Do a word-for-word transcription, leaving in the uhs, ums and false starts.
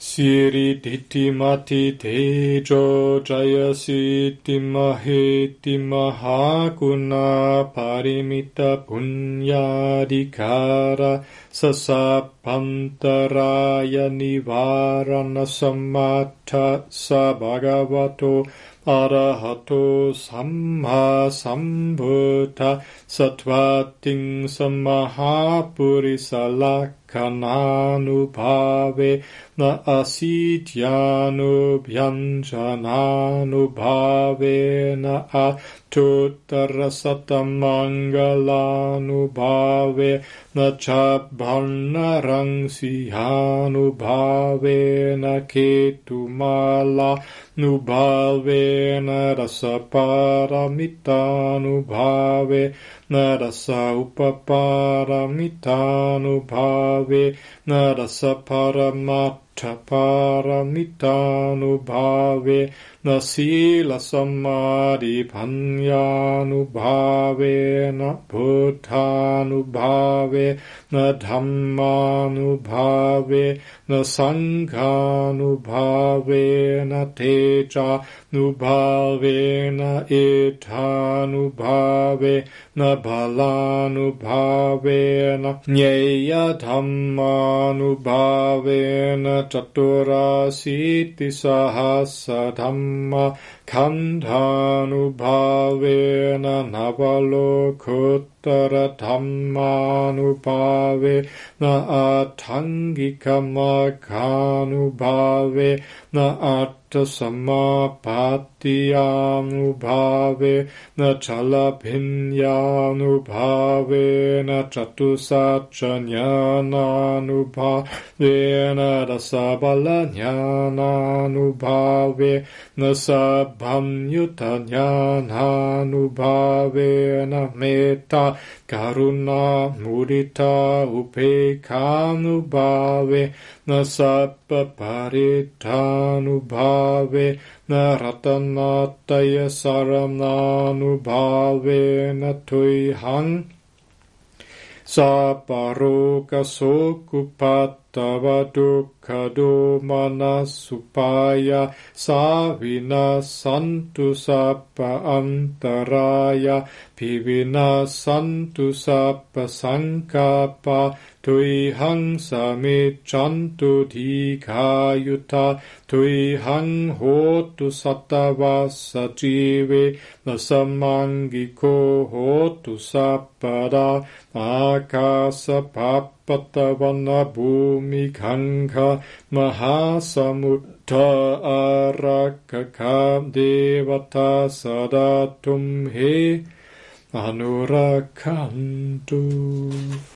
Siri diti mati tejo jayasiti maheti mahaguna parimita punyadikara sasapantaraya nivarana samatha sabhagavato arahato samma sambuddha sattvating samahapurisalakhananubhave na asidhyanubhyanjananubhave na atuttarasatamangalanubhave na chabhanarangsihanubhave na ketumala nubhave na rasaparamitanubhave na rasa upaparamitanu-bhave na rasa paramattha-paramitanu-bhave na sila samadhi panyanu-bhave na buddhanu-bhave na dhammanu-bhave na sanghanu-bhave na teja-nu-bhave na ithanu-bhave na bhalanubhave na nyeya dhammanubhave na chaturasiti sahasa dhamma khandhanubhave na navalokuttara dhammanubhave na atthangikamakhanubhave na attasamapattiyamubhave na chalabhinyanubhave na chatusaccanyananubhave na rasabalanyananubhave na sabhamyutanyananubhave na metta karuna mudita upekhanubhave na sappaparithanubhave na ratanataya sarananubhave na tuihang saparoka sokupattava dukkha domana supaya savina santu sappa antaraya pivina santu sappa sankappa tuihang samiccantu dikayuta tuihang hotu sattavassa jive nasamangiko hotu sappada akasa pappatavana bhumi khankha mahasamutta arakaka devata sadatum he anurakhantu.